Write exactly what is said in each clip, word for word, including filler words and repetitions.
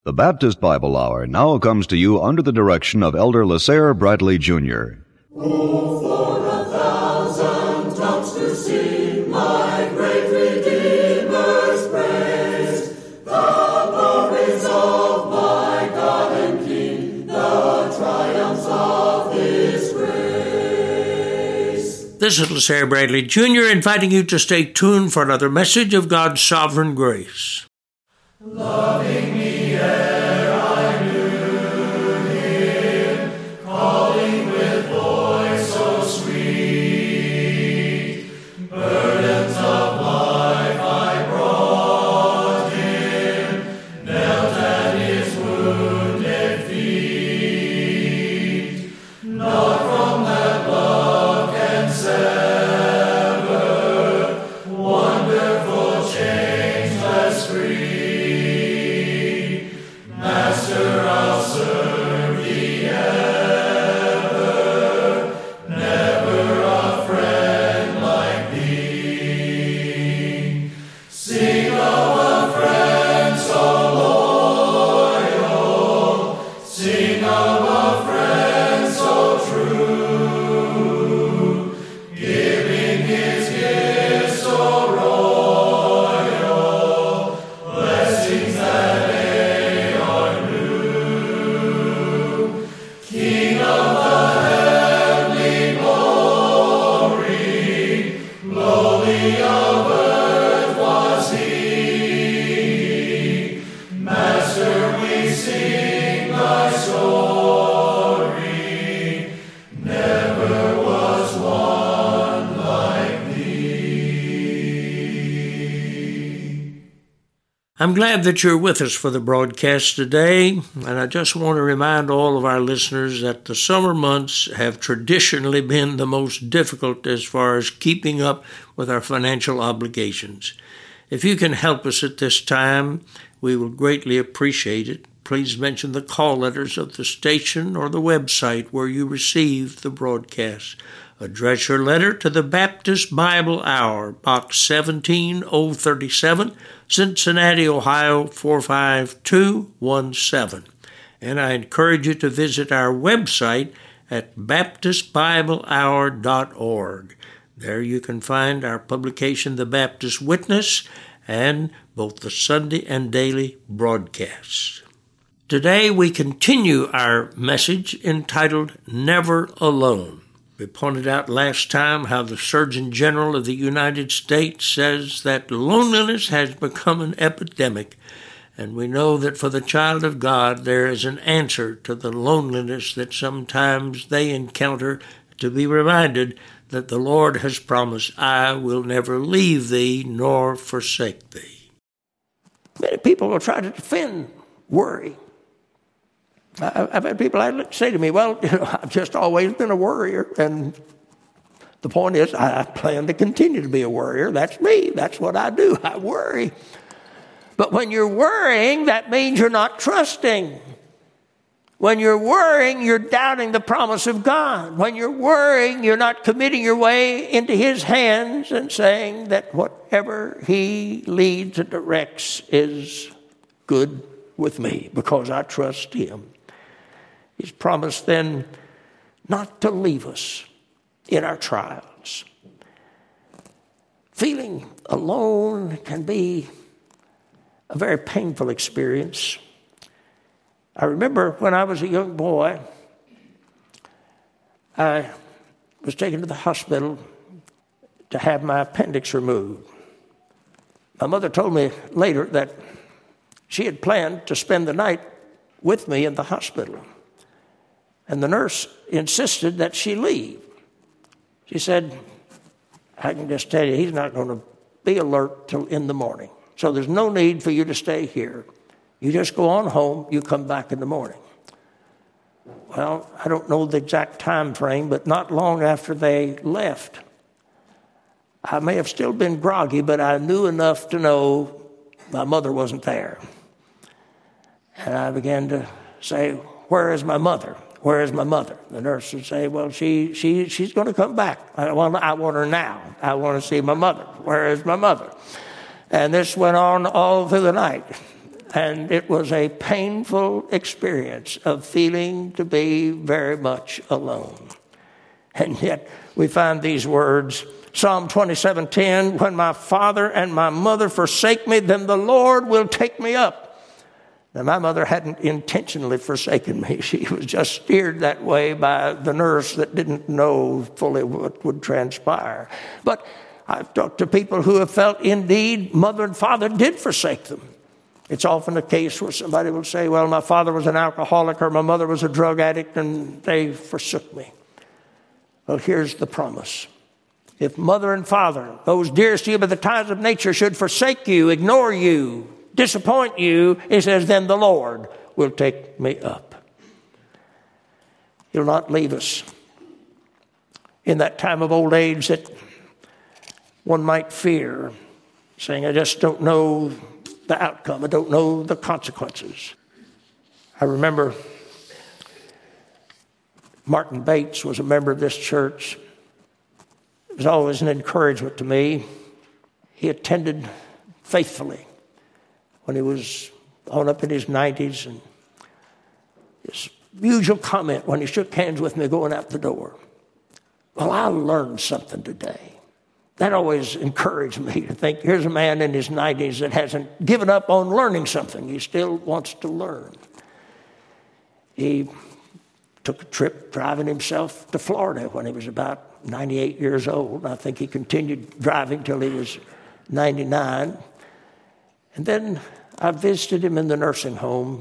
The Baptist Bible Hour now comes to you under the direction of Elder LaSalle Bradley Junior Oh, for a thousand tongues to sing my great Redeemer's praise, the glories of my God and King, the triumphs of His grace. This is LaSalle Bradley Junior inviting you to stay tuned for another message of God's sovereign grace. Loving me ere I knew Him, calling with voice so sweet, burdens of life I brought Him, knelt at His wounded feet. Not from that love can sever, wonderful changeless free. Master, I'll serve Thee ever, never a friend like Thee. Sing of a friend so loyal, sing of a friend so true, giving His gifts so royal, blessings that King of the heavenly glory, lowly of earth was He. Master, we sing Thy story, never was one like Thee. I'm glad that you're with us for the broadcast today, and I just want to remind all of our listeners that the summer months have traditionally been the most difficult as far as keeping up with our financial obligations. If you can help us at this time, we will greatly appreciate it. Please mention the call letters of the station or the website where you receive the broadcast. Address your letter to the Baptist Bible Hour, Box seventeen oh thirty-seven, Cincinnati, Ohio four five two one seven. And I encourage you to visit our website at baptist bible hour dot org. There you can find our publication, The Baptist Witness, and both the Sunday and daily broadcasts. Today we continue our message entitled Never Alone. We pointed out last time how the Surgeon General of the United States says that loneliness has become an epidemic, and we know that for the child of God there is an answer to the loneliness that sometimes they encounter, to be reminded that the Lord has promised, I will never leave thee nor forsake thee. Many people will try to defend worry. I've had people say to me, well, you know, I've just always been a worrier. And the point is, I plan to continue to be a worrier. That's me. That's what I do. I worry. But when you're worrying, that means you're not trusting. When you're worrying, you're doubting the promise of God. When you're worrying, you're not committing your way into His hands and saying that whatever He leads and directs is good with me because I trust Him. He's promised then not to leave us in our trials. Feeling alone can be a very painful experience. I remember when I was a young boy, I was taken to the hospital to have my appendix removed. My mother told me later that she had planned to spend the night with me in the hospital. And the nurse insisted that she leave. She said, I can just tell you, he's not going to be alert till in the morning. So there's no need for you to stay here. You just go on home, you come back in the morning. Well, I don't know the exact time frame, but not long after they left, I may have still been groggy, but I knew enough to know my mother wasn't there. And I began to say, where is my mother? Where is my mother? The nurse would say, well, she she she's going to come back. I want, I want her now. I want to see my mother. Where is my mother? And this went on all through the night. And it was a painful experience of feeling to be very much alone. And yet we find these words, Psalm twenty-seven ten, when my father and my mother forsake me, then the Lord will take me up. Now, my mother hadn't intentionally forsaken me. She was just steered that way by the nurse that didn't know fully what would transpire. But I've talked to people who have felt indeed mother and father did forsake them. It's often a case where somebody will say, well, my father was an alcoholic or my mother was a drug addict and they forsook me. Well, here's the promise. If mother and father, those dearest to you by the ties of nature, should forsake you, ignore you, disappoint you, he says, then the Lord will take me up. He'll not leave us in that time of old age that one might fear, saying, I just don't know the outcome. I don't know the consequences. I remember Martin Bates was a member of this church. It was always an encouragement to me. He attended faithfully when he was on up in his nineties. And his usual comment when he shook hands with me going out the door, well, I learned something today. That always encouraged me to think, here's a man in his nineties that hasn't given up on learning something. He still wants to learn. He took a trip driving himself to Florida when he was about ninety-eight years old. I think he continued driving till he was ninety-nine. And then I visited him in the nursing home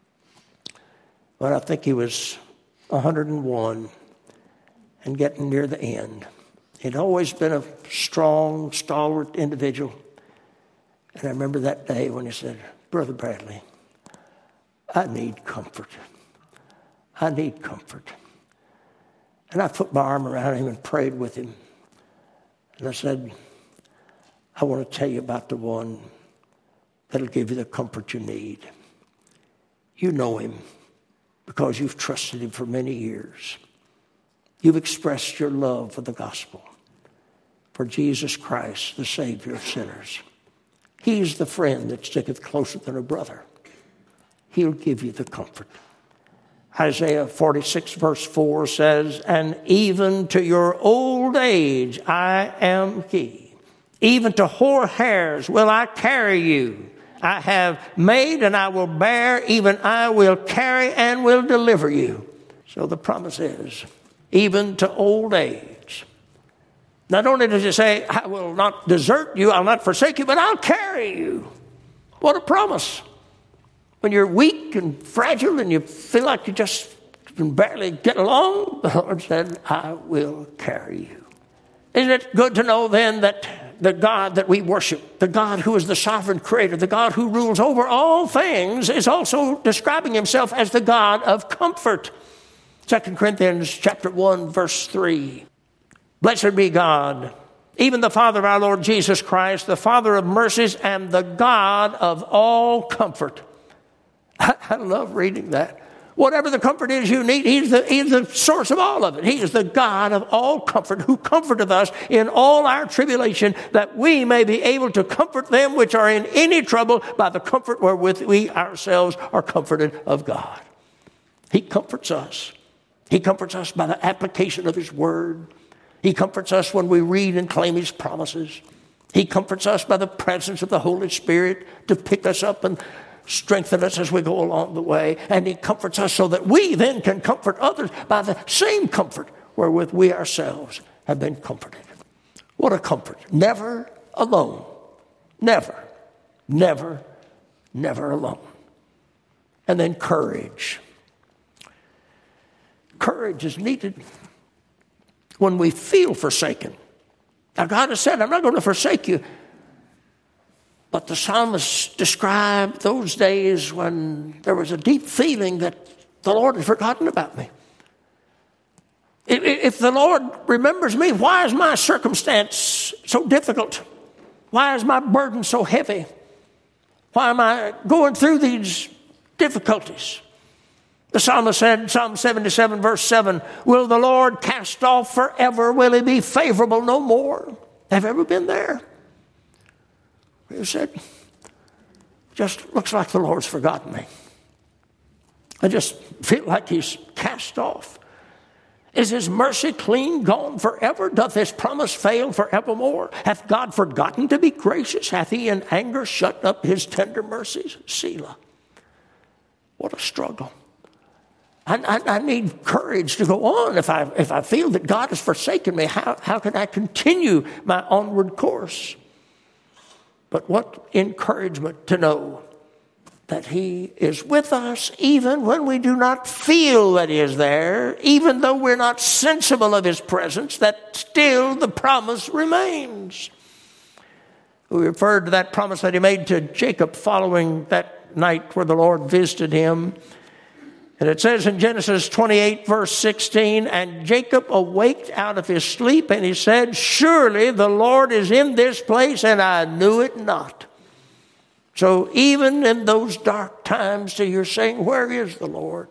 when I think he was one hundred and one and getting near the end. He'd always been a strong, stalwart individual. And I remember that day when he said, Brother Bradley, I need comfort. I need comfort. And I put my arm around him and prayed with him. And I said, I want to tell you about the one that'll give you the comfort you need. You know him because you've trusted him for many years. You've expressed your love for the gospel, for Jesus Christ, the Savior of sinners. He's the friend that sticketh closer than a brother. He'll give you the comfort. Isaiah forty-six verse four says, and even to your old age I am he. Even to hoar hairs will I carry you. I have made and I will bear, even I will carry and will deliver you. So the promise is, even to old age. Not only does it say, I will not desert you, I'll not forsake you, but I'll carry you. What a promise. When you're weak and fragile and you feel like you just can barely get along, the Lord said, I will carry you. Isn't it good to know then that the God that we worship, the God who is the sovereign creator, the God who rules over all things, is also describing himself as the God of comfort. Second Corinthians chapter one, verse three. Blessed be God, even the Father of our Lord Jesus Christ, the Father of mercies and the God of all comfort. I, I love reading that. Whatever the comfort is you need, he's the, he's the source of all of it. He is the God of all comfort who comforteth us in all our tribulation, that we may be able to comfort them which are in any trouble by the comfort wherewith we ourselves are comforted of God. He comforts us. He comforts us by the application of his word. He comforts us when we read and claim his promises. He comforts us by the presence of the Holy Spirit to pick us up and strengthen us as we go along the way. And he comforts us so that we then can comfort others by the same comfort wherewith we ourselves have been comforted. What a comfort. Never alone. Never, never, never alone. And then courage. Courage is needed when we feel forsaken. Now God has said, I'm not going to forsake you. But the psalmist described those days when there was a deep feeling that the Lord had forgotten about me. If the Lord remembers me, why is my circumstance so difficult? Why is my burden so heavy? Why am I going through these difficulties? The psalmist said, Psalm seventy-seven, verse seven, will the Lord cast off forever? Will he be favorable no more? Have you ever been there? He said, just looks like the Lord's forgotten me. I just feel like he's cast off. Is his mercy clean gone forever? Doth his promise fail forevermore? Hath God forgotten to be gracious? Hath he in anger shut up his tender mercies? Selah. What a struggle. I, I, I need courage to go on. If I, if I feel that God has forsaken me, how, how can I continue my onward course? But what encouragement to know that he is with us even when we do not feel that he is there, even though we're not sensible of his presence, that still the promise remains. We referred to that promise that he made to Jacob following that night where the Lord visited him. And it says in Genesis twenty-eight, verse sixteen, and Jacob awaked out of his sleep, and he said, surely the Lord is in this place, and I knew it not. So even in those dark times that you're saying, where is the Lord?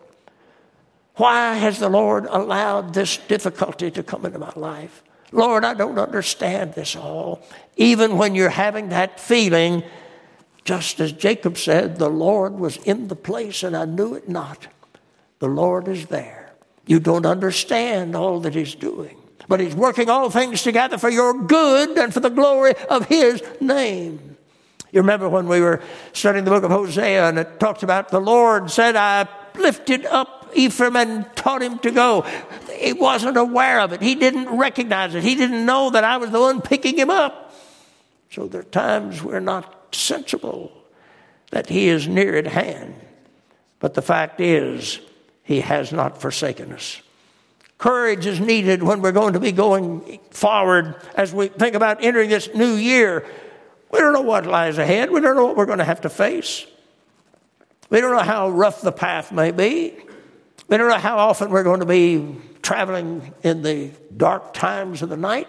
Why has the Lord allowed this difficulty to come into my life? Lord, I don't understand this all. Even when you're having that feeling, just as Jacob said, the Lord was in the place and I knew it not. The Lord is there. You don't understand all that he's doing, but he's working all things together for your good and for the glory of his name. You remember when we were studying the book of Hosea, and it talks about the Lord said, I lifted up Ephraim and taught him to go. He wasn't aware of it. He didn't recognize it. He didn't know that I was the one picking him up. So there are times we're not sensible that he is near at hand. But the fact is, he has not forsaken us. Courage is needed when we're going to be going forward as we think about entering this new year. We don't know what lies ahead. We don't know what we're going to have to face. We don't know how rough the path may be. We don't know how often we're going to be traveling in the dark times of the night.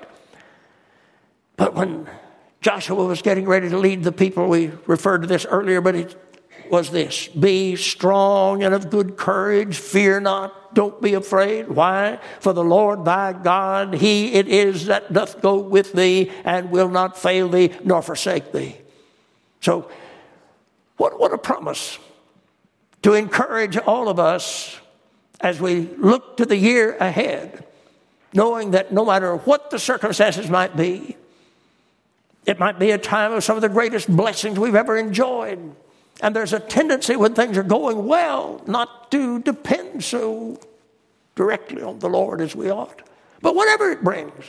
But when Joshua was getting ready to lead the people, we referred to this earlier, but it was this: be strong and of good courage, fear not, don't be afraid. Why? For the Lord thy God, he it is that doth go with thee, and will not fail thee nor forsake thee. So what, what a promise to encourage all of us as we look to the year ahead, knowing that no matter what the circumstances might be, it might be a time of some of the greatest blessings we've ever enjoyed. And there's a tendency when things are going well not to depend so directly on the Lord as we ought. But whatever it brings,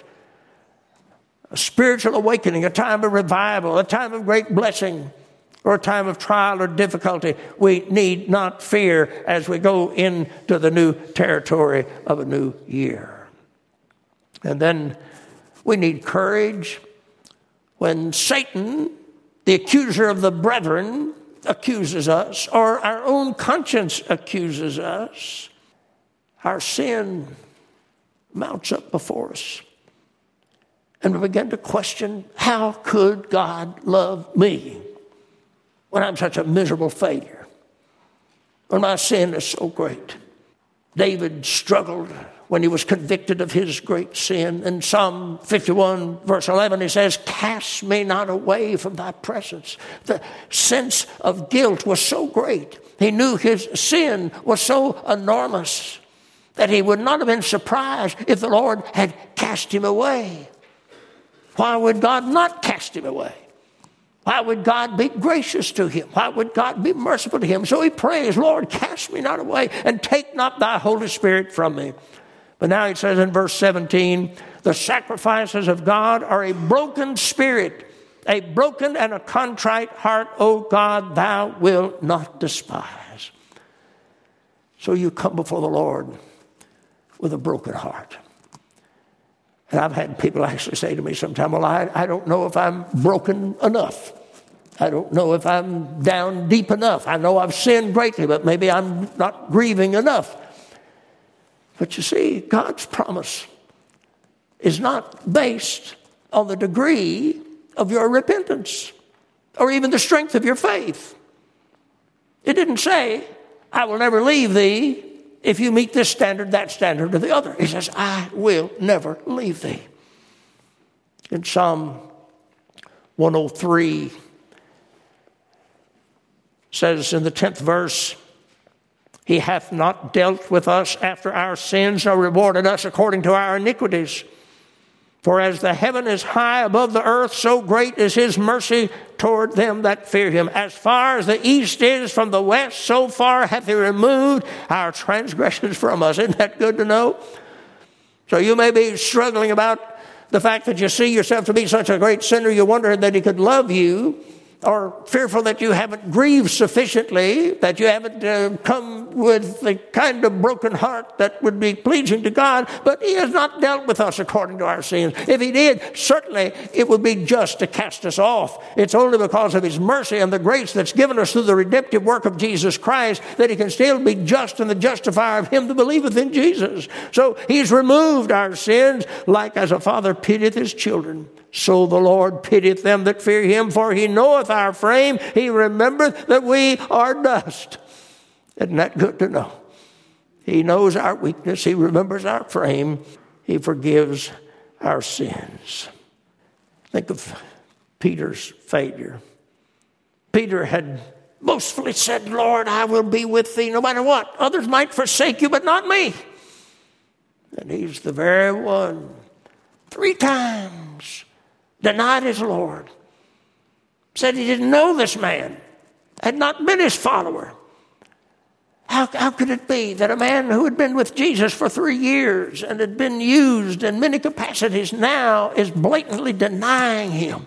a spiritual awakening, a time of revival, a time of great blessing, or a time of trial or difficulty, we need not fear as we go into the new territory of a new year. And then we need courage when Satan, the accuser of the brethren, accuses us, or our own conscience accuses us. Our sin mounts up before us. And we begin to question, how could God love me when I'm such a miserable failure? When my sin is so great. David struggled when he was convicted of his great sin. In Psalm fifty-one, verse eleven, he says, cast me not away from thy presence. The sense of guilt was so great. He knew his sin was so enormous that he would not have been surprised if the Lord had cast him away. Why would God not cast him away? Why would God be gracious to him? Why would God be merciful to him? So he prays, Lord, cast me not away, and take not thy Holy Spirit from me. But now he says in verse seventeen, the sacrifices of God are a broken spirit, a broken and a contrite heart, O God, thou wilt not despise. So you come before the Lord with a broken heart. And I've had people actually say to me sometime, well, I, I don't know if I'm broken enough. I don't know if I'm down deep enough. I know I've sinned greatly, but maybe I'm not grieving enough. But you see, God's promise is not based on the degree of your repentance or even the strength of your faith. It didn't say, I will never leave thee if you meet this standard, that standard, or the other. He says, I will never leave thee. In Psalm one oh three, says in the tenth verse, He hath not dealt with us after our sins, nor rewarded us according to our iniquities. For as the heaven is high above the earth, so great is His mercy toward them that fear Him. As far as the east is from the west, so far hath He removed our transgressions from us. Isn't that good to know? So you may be struggling about the fact that you see yourself to be such a great sinner, you wonder that He could love you, or fearful that you haven't grieved sufficiently, that you haven't uh, come with the kind of broken heart that would be pleasing to God. But He has not dealt with us according to our sins. If He did, certainly it would be just to cast us off. It's only because of His mercy and the grace that's given us through the redemptive work of Jesus Christ that He can still be just and the justifier of him that believeth in Jesus. So He's removed our sins, like as a father pitieth his children. So the Lord pitieth them that fear Him, for He knoweth our frame. He remembereth that we are dust. Isn't that good to know? He knows our weakness. He remembers our frame. He forgives our sins. Think of Peter's failure. Peter had boastfully said, Lord, I will be with Thee no matter what. Others might forsake You, but not me. And he's the very one, three times, denied his Lord. Said he didn't know this man, had not been his follower. How, how could it be that a man who had been with Jesus for three years and had been used in many capacities now is blatantly denying Him?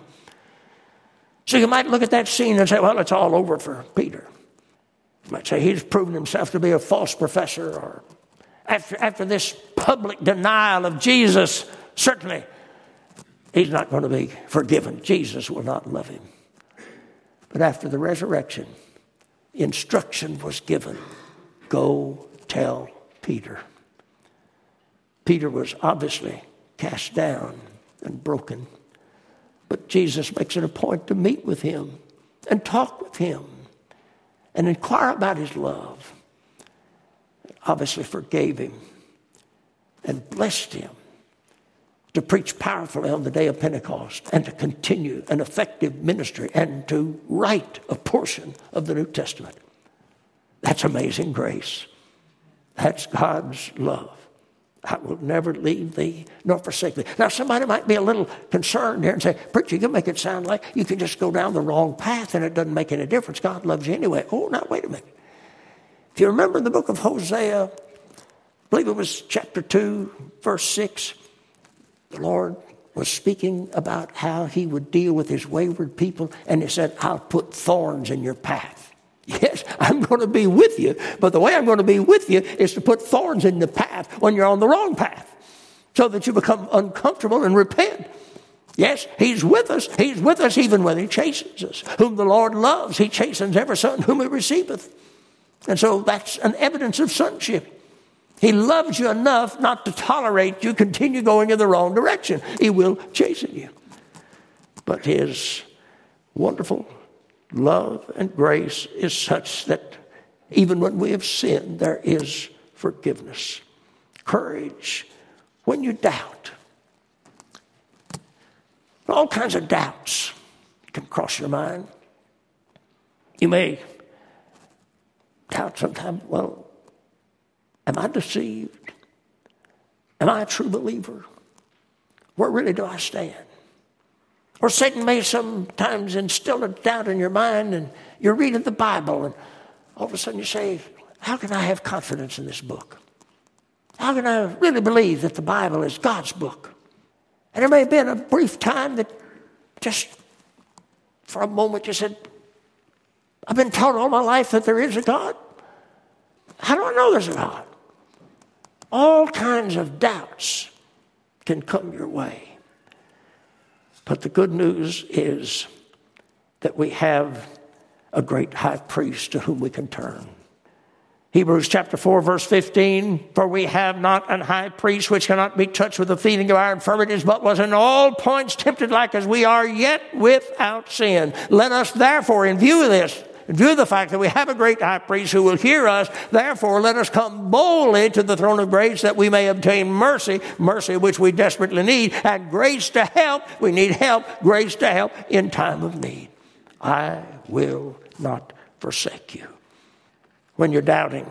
So you might look at that scene and say, well, it's all over for Peter. You might say he's proven himself to be a false professor, or after, after this public denial of Jesus, certainly he's not going to be forgiven. Jesus will not love him. But after the resurrection, instruction was given. Go tell Peter. Peter was obviously cast down and broken. But Jesus makes it a point to meet with him and talk with him and inquire about his love. Obviously forgave him and blessed him to preach powerfully on the day of Pentecost and to continue an effective ministry and to write a portion of the New Testament. That's amazing grace. That's God's love. I will never leave thee nor forsake thee. Now, somebody might be a little concerned here and say, preacher, you can make it sound like you can just go down the wrong path and it doesn't make any difference. God loves you anyway. Oh, now, wait a minute. If you remember the book of Hosea, I believe it was chapter two, verse six, the Lord was speaking about how He would deal with His wayward people, and He said, I'll put thorns in your path. Yes, I'm going to be with you, but the way I'm going to be with you is to put thorns in the path when you're on the wrong path, so that you become uncomfortable and repent. Yes, He's with us. He's with us even when He chastens us. Whom the Lord loves, He chastens every son whom He receiveth. And so that's an evidence of sonship. He loves you enough not to tolerate you continue going in the wrong direction. He will chasten you. But His wonderful love and grace is such that even when we have sinned, there is forgiveness. Courage when you doubt. All kinds of doubts can cross your mind. You may doubt sometimes, well, am I deceived? Am I a true believer? Where really do I stand? Or Satan may sometimes instill a doubt in your mind, and you're reading the Bible, and all of a sudden you say, how can I have confidence in this book? How can I really believe that the Bible is God's book? And there may have been a brief time that just for a moment you said, I've been taught all my life that there is a God. How do I know there's a God? All kinds of doubts can come your way. But the good news is that we have a great high priest to whom we can turn. Hebrews chapter four, verse fifteen, for we have not an high priest which cannot be touched with the feeling of our infirmities, but was in all points tempted like as we are, yet without sin. Let us therefore, in view of this, in view of the fact that we have a great high priest who will hear us, therefore let us come boldly to the throne of grace that we may obtain mercy, mercy which we desperately need, and grace to help. We need help, grace to help in time of need. I will not forsake you. When you're doubting,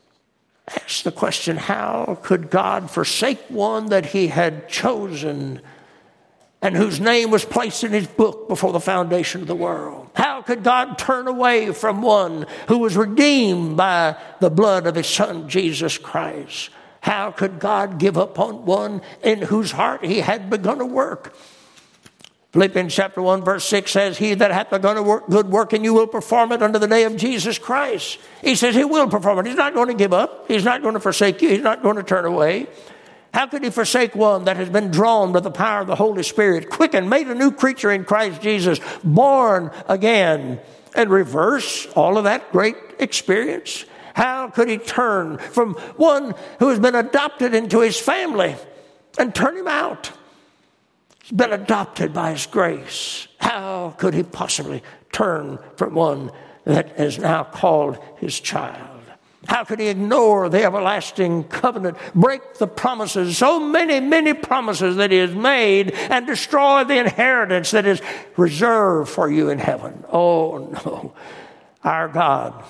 ask the question, how could God forsake one that he had chosen and whose name was placed in his book before the foundation of the world? How could God turn away from one who was redeemed by the blood of his Son, Jesus Christ? How could God give up on one in whose heart he had begun to work? Philippians chapter one verse six says, he that hath begun a work, good work in you will perform it unto the day of Jesus Christ. He says he will perform it. He's not going to give up. He's not going to forsake you. He's not going to turn away. How could he forsake one that has been drawn by the power of the Holy Spirit, quickened, made a new creature in Christ Jesus, born again, and reverse all of that great experience? How could he turn from one who has been adopted into his family and turn him out? He's been adopted by his grace. How could he possibly turn from one that is now called his child? How could he ignore the everlasting covenant, break the promises, so many, many promises that he has made, and destroy the inheritance that is reserved for you in heaven? Oh, no. Our God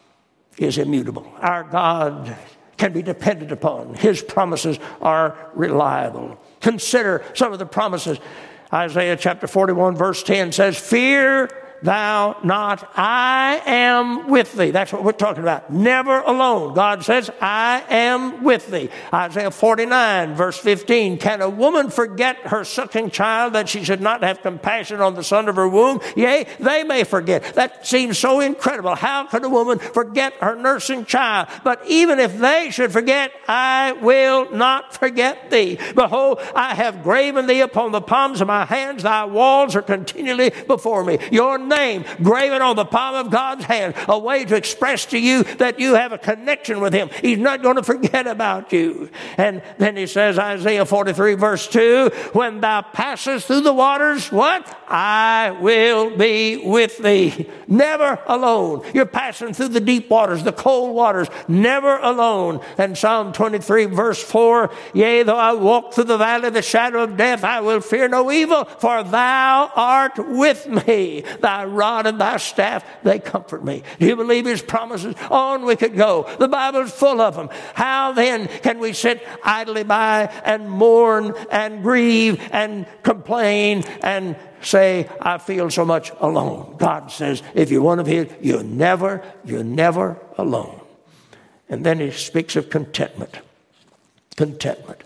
is immutable. Our God can be depended upon. His promises are reliable. Consider some of the promises. Isaiah chapter forty-one verse ten says, fear thou not, I am with thee. That's what we're talking about. Never alone. God says, I am with thee. Isaiah forty-nine verse fifteen, can a woman forget her sucking child that she should not have compassion on the son of her womb? Yea, they may forget. That seems so incredible. How could a woman forget her nursing child? But even if they should forget, I will not forget thee. Behold, I have graven thee upon the palms of my hands. Thy walls are continually before me. Your name graven on the palm of God's hand, a way to express to you that you have a connection with him. He's not going to forget about you. And then he says, Isaiah forty-three verse two, when thou passest through the waters, what? I will be with thee. Never alone. You're passing through the deep waters, the cold waters, never alone. And Psalm twenty-three verse four, yea, though I walk through the valley of the shadow of death, I will fear no evil, for thou art with me. Thy rod and thy staff, they comfort me. Do you believe his promises? On we could go. The Bible's full of them. How then can we sit idly by and mourn and grieve and complain and say, I feel so much alone? God says, if you're one of his, you're never, you're never alone. And then he speaks of contentment. Contentment.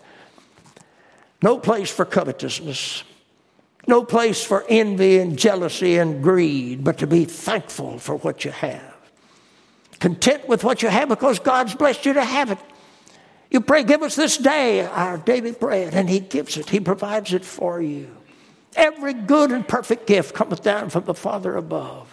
No place for covetousness. No place for envy and jealousy and greed, but to be thankful for what you have. Content with what you have because God's blessed you to have it. You pray, give us this day our daily bread, and he gives it. He provides it for you. Every good and perfect gift cometh down from the Father above.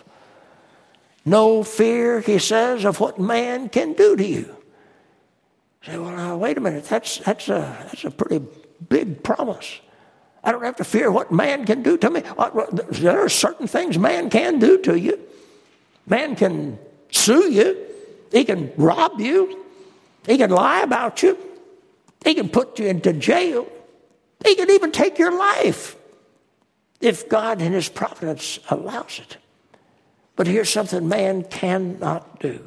No fear, he says, of what man can do to you. You say, well, now, wait a minute. That's, that's, a, that's a pretty big promise. I don't have to fear what man can do to me. There are certain things man can do to you. Man can sue you. He can rob you. He can lie about you. He can put you into jail. He can even take your life if God in his providence allows it. But here's something man cannot do.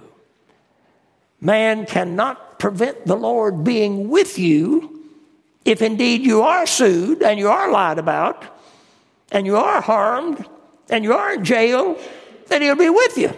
Man cannot prevent the Lord being with you if indeed you are sued and you are lied about and you are harmed and you are in jail, then he'll be with you.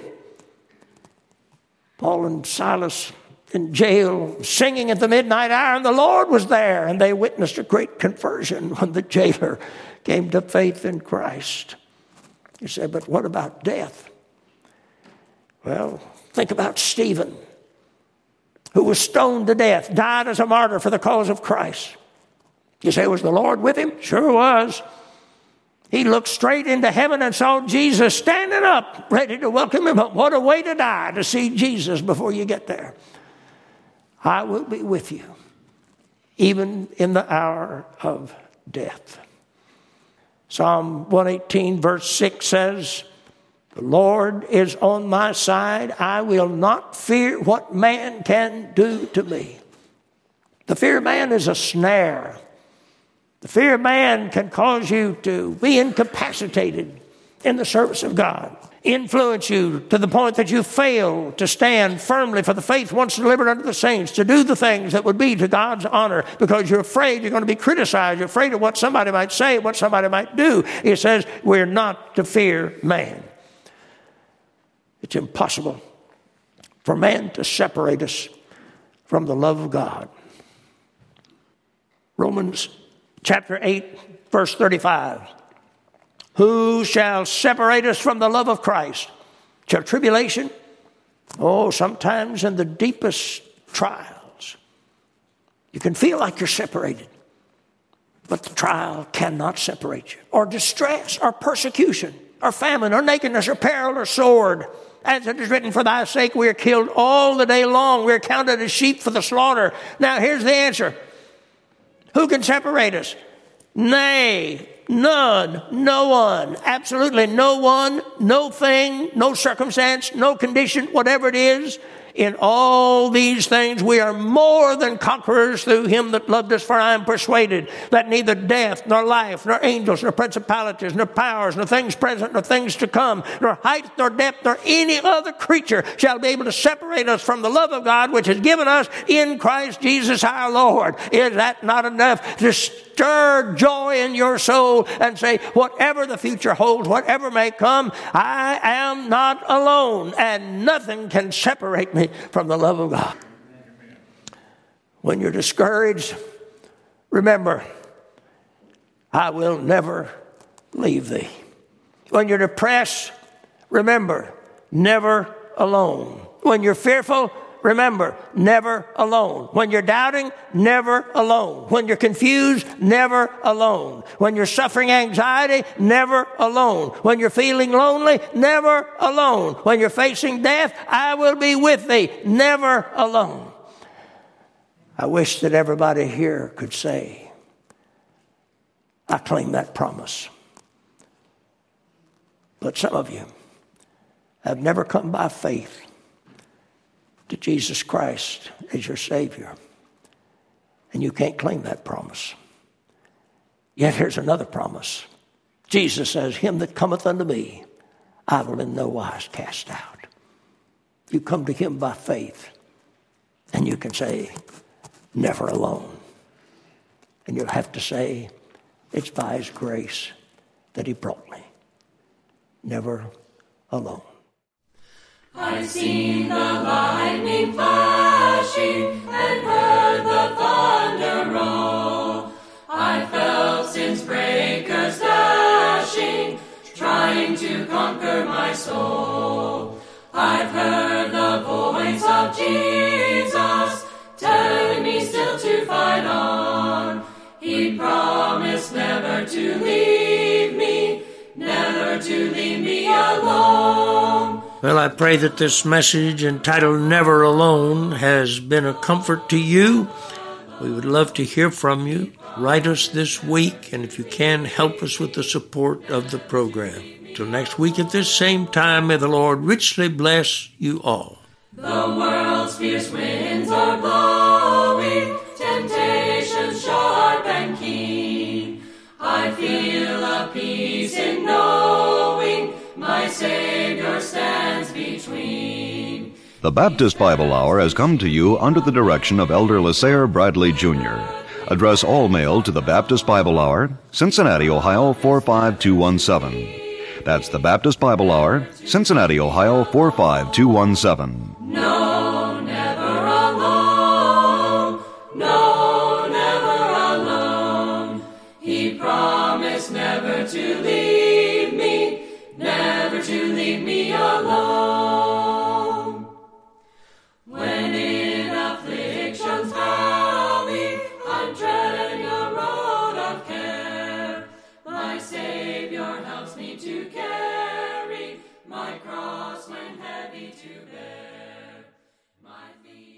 Paul and Silas in jail singing at the midnight hour, and the Lord was there, and they witnessed a great conversion when the jailer came to faith in Christ. You say, but what about death? Well, think about Stephen, who was stoned to death, died as a martyr for the cause of Christ. You say, was the Lord with him? Sure was. He looked straight into heaven and saw Jesus standing up, ready to welcome him. But what a way to die, to see Jesus before you get there. I will be with you, even in the hour of death. Psalm one eighteen verse six says, the Lord is on my side. I will not fear what man can do to me. The fear of man is a snare. The fear of man can cause you to be incapacitated in the service of God, influence you to the point that you fail to stand firmly for the faith once delivered unto the saints, to do the things that would be to God's honor, because you're afraid you're going to be criticized. You're afraid of what somebody might say, what somebody might do. It says we're not to fear man. It's impossible for man to separate us from the love of God. Romans chapter eight, verse thirty-five. Who shall separate us from the love of Christ? Shall tribulation? Oh, sometimes in the deepest trials, you can feel like you're separated. But the trial cannot separate you. Or distress, or persecution, or famine, or nakedness, or peril, or sword. As it is written, for thy sake we are killed all the day long. We are counted as sheep for the slaughter. Now here's the answer. Who can separate us? Nay, none, no one, absolutely no one, no thing, no circumstance, no condition, whatever it is. In all these things we are more than conquerors through him that loved us. For I am persuaded that neither death, nor life, nor angels, nor principalities, nor powers, nor things present, nor things to come, nor height, nor depth, nor any other creature shall be able to separate us from the love of God which is given us in Christ Jesus our Lord. Is that not enough to stir joy in your soul and say, whatever the future holds, whatever may come, I am not alone, and nothing can separate me from the love of God. When you're discouraged, remember, I will never leave thee. When you're depressed, remember, never alone. When you're fearful, remember, never alone. When you're doubting, never alone. When you're confused, never alone. When you're suffering anxiety, never alone. When you're feeling lonely, never alone. When you're facing death, I will be with thee, never alone. I wish that everybody here could say, I claim that promise. But some of you have never come by faith to Jesus Christ as your Savior. And you can't claim that promise. Yet here's another promise. Jesus says, him that cometh unto me, I will in no wise cast out. You come to him by faith, and you can say, never alone. And you'll have to say, it's by his grace that he brought me. Never alone. I've seen the lightning flashing and heard the thunder roll. I felt sin's breakers dashing, trying to conquer my soul. I've heard the voice of Jesus telling me still to fight on. He promised never to leave me, never to leave me alone. Well, I pray that this message entitled Never Alone has been a comfort to you. We would love to hear from you. Write us this week, and if you can, help us with the support of the program. Till next week at this same time, may the Lord richly bless you all. The world's fierce winds are blowing, temptations sharp and keen. I feel a peace in knowing my Savior stands between. The Baptist Bible Hour has come to you under the direction of Elder LaSalle Bradley Junior Address all mail to the Baptist Bible Hour, Cincinnati, Ohio four five two one seven. That's the Baptist Bible Hour, Cincinnati, Ohio four five two one seven. No, never alone. No, never alone. He promised never to leave me, never to leave me alone. When in affliction's valley I'm treading a road of care, my Savior helps me to carry my cross when heavy to bear. My feet